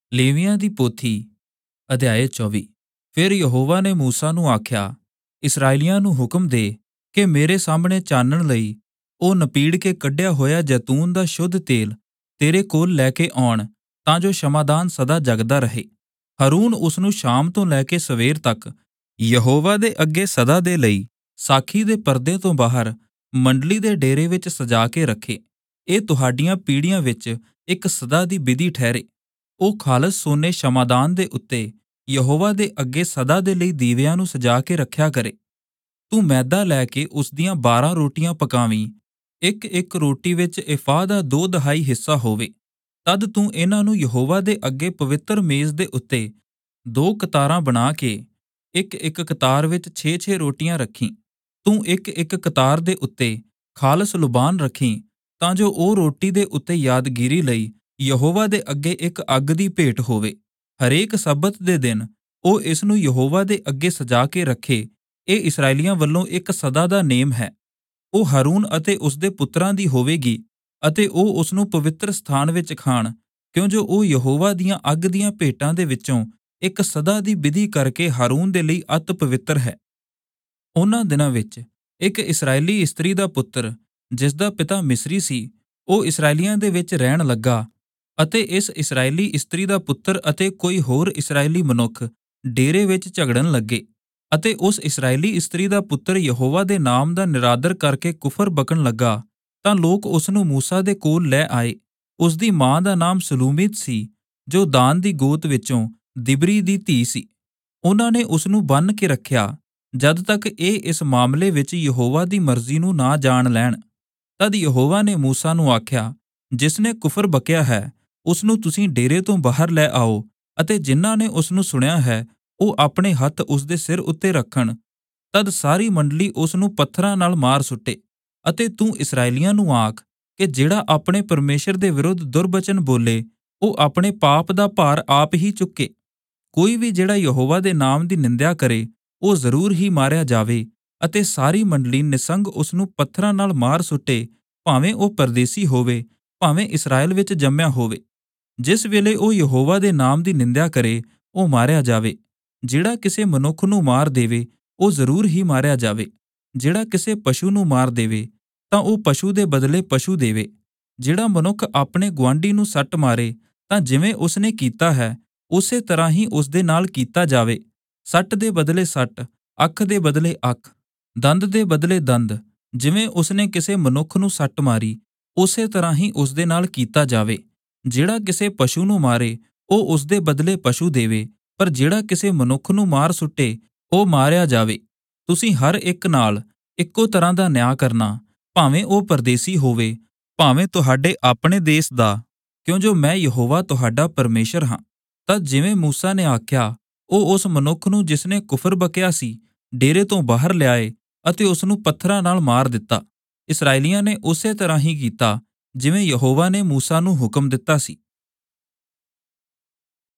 ਲੇਵੀਆਂ ਦੀ ਪੋਥੀ ਅਧਿਆਇ 24। ਫਿਰ ਯਹੋਵਾ ਨੇ ਮੂਸਾ ਨੂੰ ਆਖਿਆ, ਇਸਰਾਏਲੀਆਂ ਨੂੰ ਹੁਕਮ ਦੇ ਕਿ ਮੇਰੇ ਸਾਹਮਣੇ ਚਾਨਣ ਲਈ ਉਹ ਨਪੀੜ ਕੇ ਕੱਢਿਆ ਹੋਇਆ ਜੈਤੂਨ ਦਾ ਸ਼ੁੱਧ ਤੇਲ ਤੇਰੇ ਕੋਲ ਲੈ ਕੇ ਆਉਣ, ਤਾਂ ਜੋ ਸ਼ਮਾਦਾਨ ਸਦਾ ਜਗਦਾ ਰਹੇ। ਹਰੂਨ ਉਸ ਨੂੰ ਸ਼ਾਮ ਤੋਂ ਲੈ ਕੇ ਸਵੇਰ ਤੱਕ ਯਹੋਵਾ ਦੇ ਅੱਗੇ ਸਦਾ ਦੇ ਲਈ ਸਾਖੀ ਦੇ ਪਰਦੇ ਤੋਂ ਬਾਹਰ ਮੰਡਲੀ ਦੇ ਡੇਰੇ ਵਿੱਚ ਸਜਾ ਕੇ ਰੱਖੇ। ਇਹ ਤੁਹਾਡੀਆਂ ਪੀੜ੍ਹੀਆਂ ਵਿੱਚ ਇੱਕ ਸਦਾ ਦੀ ਵਿਧੀ ਠਹਿਰੇ। ਉਹ ਖਾਲਸ ਸੋਨੇ ਸ਼ਮਾਦਾਨ ਦੇ ਉੱਤੇ ਯਹੋਵਾ ਦੇ ਅੱਗੇ ਸਦਾ ਦੇ ਲਈ ਦੀਵਿਆਂ ਨੂੰ ਸਜਾ ਕੇ ਰੱਖਿਆ ਕਰੇ। ਤੂੰ ਮੈਦਾ ਲੈ ਕੇ ਉਸ ਦੀਆਂ 12 ਰੋਟੀਆਂ ਪਕਾਵੀਂ, ਇੱਕ ਰੋਟੀ ਵਿੱਚ ਏਫਾ ਦਾ 2/2 ਹਿੱਸਾ ਹੋਵੇ। ਤਦ ਤੂੰ ਇਹਨਾਂ ਨੂੰ ਯਹੋਵਾ ਦੇ ਅੱਗੇ ਪਵਿੱਤਰ ਮੇਜ਼ ਦੇ ਉੱਤੇ 2 ਕਤਾਰਾਂ ਬਣਾ ਕੇ ਇੱਕ ਕਤਾਰ ਵਿੱਚ 6 ਰੋਟੀਆਂ ਰੱਖੀਂ। ਤੂੰ ਇੱਕ ਕਤਾਰ ਦੇ ਉੱਤੇ ਖਾਲਸ ਲੁਬਾਨ ਰੱਖੀਂ, ਤਾਂ ਜੋ ਉਹ ਰੋਟੀ ਦੇ ਉੱਤੇ ਯਾਦਗੀਰੀ ਲਈ ਯਹੋਵਾ ਦੇ ਅੱਗੇ ਇੱਕ ਅੱਗ ਦੀ ਭੇਟ ਹੋਵੇ। ਹਰੇਕ ਸਬਤ ਦੇ ਦਿਨ ਉਹ ਇਸ ਨੂੰ ਯਹੋਵਾ ਦੇ ਅੱਗੇ ਸਜਾ ਕੇ ਰੱਖੇ। ਇਹ ਇਸਰਾਏਲੀਆਂ ਵੱਲੋਂ ਇੱਕ ਸਦਾ ਦਾ ਨੇਮ ਹੈ। ਉਹ ਹਰੂਨ ਅਤੇ ਉਸਦੇ ਪੁੱਤਰਾਂ ਦੀ ਹੋਵੇਗੀ ਅਤੇ ਉਹ ਉਸ ਨੂੰ ਪਵਿੱਤਰ ਸਥਾਨ ਵਿੱਚ ਖਾਣ, ਕਿਉਂ ਜੋ ਉਹ ਯਹੋਵਾ ਦੀਆਂ ਅੱਗ ਦੀਆਂ ਭੇਟਾਂ ਦੇ ਵਿੱਚੋਂ ਇੱਕ ਸਦਾ ਦੀ ਵਿਧੀ ਕਰਕੇ ਹਰੂਨ ਦੇ ਲਈ ਅਤਿ ਪਵਿੱਤਰ ਹੈ। ਉਹਨਾਂ ਦਿਨਾਂ ਵਿੱਚ ਇੱਕ ਇਸਰਾਏਲੀ ਇਸਤਰੀ ਦਾ ਪੁੱਤਰ, ਜਿਸ ਦਾ ਪਿਤਾ ਮਿਸਰੀ ਸੀ, ਉਹ ਇਸਰਾਏਲੀਆਂ ਦੇ ਵਿੱਚ ਰਹਿਣ ਲੱਗਾ, ਅਤੇ ਇਸ ਇਸਰਾਏਲੀ ਇਸਤਰੀ ਦਾ ਪੁੱਤਰ ਅਤੇ ਕੋਈ ਹੋਰ ਇਸਰਾਏਲੀ ਮਨੁੱਖ ਡੇਰੇ ਵਿੱਚ ਝਗੜਨ ਲੱਗੇ। ਅਤੇ ਉਸ ਇਸਰਾਏਲੀ ਇਸਤਰੀ ਦਾ ਪੁੱਤਰ ਯਹੋਵਾ ਦੇ ਨਾਮ ਦਾ ਨਿਰਾਦਰ ਕਰਕੇ ਕੁਫਰ ਬਕਣ ਲੱਗਾ, ਤਾਂ ਲੋਕ ਉਸ ਨੂੰ ਮੂਸਾ ਦੇ ਕੋਲ ਲੈ ਆਏ। ਉਸ ਦੀ ਮਾਂ ਦਾ ਨਾਮ ਸਲੂਮੀਤ ਸੀ, ਜੋ ਦਾਨ ਦੀ ਗੋਤ ਵਿੱਚੋਂ ਦਿਬਰੀ ਦੀ ਧੀ ਸੀ। ਉਹਨਾਂ ਨੇ ਉਸ ਨੂੰ ਬੰਨ੍ਹ ਕੇ ਰੱਖਿਆ, ਜਦ ਤੱਕ ਇਹ ਇਸ ਮਾਮਲੇ ਵਿੱਚ ਯਹੋਵਾ ਦੀ ਮਰਜ਼ੀ ਨੂੰ ਨਾ ਜਾਣ ਲੈਣ। ਤਦ ਯਹੋਵਾ ਨੇ ਮੂਸਾ ਨੂੰ ਆਖਿਆ, ਜਿਸ ਨੇ ਕੁਫਰ ਬਕਿਆ ਹੈ, ਉਸ ਨੂੰ ਤੁਸੀਂ ਡੇਰੇ ਤੋਂ ਬਾਹਰ ਲੈ ਆਓ, ਅਤੇ ਜਿਨ੍ਹਾਂ ਨੇ ਉਸ ਨੂੰ ਸੁਣਿਆ ਹੈ, ਉਹ ਆਪਣੇ ਹੱਥ ਉਸ ਦੇ ਸਿਰ ਉੱਤੇ ਰੱਖਣ। ਤਦ ਸਾਰੀ ਮੰਡਲੀ ਉਸ ਨੂੰ ਪੱਥਰਾਂ ਨਾਲ ਮਾਰ ਸੁੱਟੇ। ਅਤੇ ਤੂੰ ਇਸਰਾਏਲੀਆਂ ਨੂੰ ਆਖ ਕਿ ਜਿਹੜਾ ਆਪਣੇ ਪਰਮੇਸ਼ਰ ਦੇ ਵਿਰੁੱਧ ਦੁਰਬਚਨ ਬੋਲੇ, ਉਹ ਆਪਣੇ ਪਾਪ ਦਾ ਭਾਰ ਆਪ ਹੀ ਚੁੱਕੇ। ਕੋਈ ਵੀ ਜਿਹੜਾ ਯਹੋਵਾ ਦੇ ਨਾਮ ਦੀ ਨਿੰਦਿਆ ਕਰੇ, ਉਹ ਜ਼ਰੂਰ ਹੀ ਮਾਰਿਆ ਜਾਵੇ। ਅਤੇ ਸਾਰੀ ਮੰਡਲੀ ਨਿਸੰਗ ਉਸ ਨੂੰ ਪੱਥਰਾਂ ਨਾਲ ਮਾਰ ਸੁੱਟੇ, ਭਾਵੇਂ ਉਹ ਪਰਦੇਸੀ ਹੋਵੇ, ਭਾਵੇਂ ਇਸਰਾਏਲ ਵਿੱਚ ਜੰਮਿਆ ਹੋਵੇ। ਜਿਸ ਵੇਲੇ ਉਹ ਯਹੋਵਾ ਦੇ ਨਾਮ ਦੀ ਨਿੰਦਿਆ ਕਰੇ, ਉਹ ਮਾਰਿਆ ਜਾਵੇ। ਜਿਹੜਾ ਕਿਸੇ ਮਨੁੱਖ ਨੂੰ ਮਾਰ ਦੇਵੇ, ਉਹ ਜ਼ਰੂਰ ਹੀ ਮਾਰਿਆ ਜਾਵੇ। ਜਿਹੜਾ ਕਿਸੇ ਪਸ਼ੂ ਨੂੰ ਮਾਰ ਦੇਵੇ, ਤਾਂ ਉਹ ਪਸ਼ੂ ਦੇ ਬਦਲੇ ਪਸ਼ੂ ਦੇਵੇ। ਜਿਹੜਾ ਮਨੁੱਖ ਆਪਣੇ ਗੁਆਂਢੀ ਨੂੰ ਸੱਟ ਮਾਰੇ, ਤਾਂ ਜਿਵੇਂ ਉਸਨੇ ਕੀਤਾ ਹੈ, ਉਸੇ ਤਰ੍ਹਾਂ ਹੀ ਉਸ ਦੇ ਨਾਲ ਕੀਤਾ ਜਾਵੇ। ਸੱਟ ਦੇ ਬਦਲੇ ਸੱਟ, ਅੱਖ ਦੇ ਬਦਲੇ ਅੱਖ, ਦੰਦ ਦੇ ਬਦਲੇ ਦੰਦ। ਜਿਵੇਂ ਉਸਨੇ ਕਿਸੇ ਮਨੁੱਖ ਨੂੰ ਸੱਟ ਮਾਰੀ, ਉਸੇ ਤਰ੍ਹਾਂ ਹੀ ਉਸ ਦੇ ਨਾਲ ਕੀਤਾ ਜਾਵੇ। ਜਿਹੜਾ ਕਿਸੇ ਪਸ਼ੂ ਨੂੰ ਮਾਰੇ, ਉਹ ਉਸ ਦੇ ਬਦਲੇ ਪਸ਼ੂ ਦੇਵੇ, ਪਰ ਜਿਹੜਾ ਕਿਸੇ ਮਨੁੱਖ ਨੂੰ ਮਾਰ ਸੁੱਟੇ, ਉਹ ਮਾਰਿਆ ਜਾਵੇ। ਤੁਸੀਂ ਹਰ ਇੱਕ ਨਾਲ ਇੱਕੋ ਤਰ੍ਹਾਂ ਦਾ ਨਿਆਂ ਕਰਨਾ, ਭਾਵੇਂ ਉਹ ਪਰਦੇਸੀ ਹੋਵੇ, ਭਾਵੇਂ ਤੁਹਾਡੇ ਆਪਣੇ ਦੇਸ਼ ਦਾ, ਕਿਉਂ ਜੋ ਮੈਂ ਯਹੋਵਾ ਤੁਹਾਡਾ ਪਰਮੇਸ਼ਰ ਹਾਂ। ਤਦ ਜਿਵੇਂ ਮੂਸਾ ਨੇ ਆਖਿਆ, ਉਹ ਉਸ ਮਨੁੱਖ ਨੂੰ ਜਿਸਨੇ ਕੁਫਰ ਬਕਿਆ ਸੀ, ਡੇਰੇ ਤੋਂ ਬਾਹਰ ਲਿਆਏ ਅਤੇ ਉਸ ਨੂੰ ਪੱਥਰਾਂ ਨਾਲ ਮਾਰ ਦਿੱਤਾ। ਇਸਰਾਏਲੀਆਂ ਨੇ ਉਸੇ ਤਰ੍ਹਾਂ ਹੀ ਕੀਤਾ, ਜਿਵੇਂ ਯਹੋਵਾ ਨੇ ਮੂਸਾ ਨੂੰ ਹੁਕਮ ਦਿੱਤਾ ਸੀ।